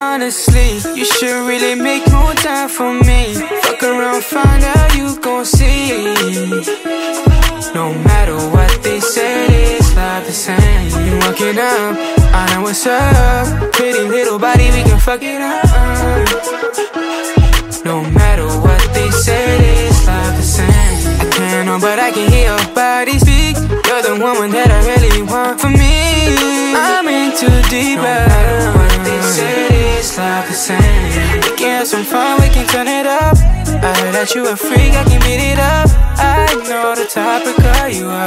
honestly, you should really make more time for me. Fuck around, find out you gon' see. No matter what they say, it's not the same. You walking up, I know what's up. Pretty little body, we can fuck it up. No matter what they say, it's not the same. I can't know, but I can hear your body speak. You're the woman that I really want for me. I'm in too deep. No matter what they say, it's not the same. We can have some fun, we can turn it up. I heard that you a freak, I can beat it up. I know the type of girl you are.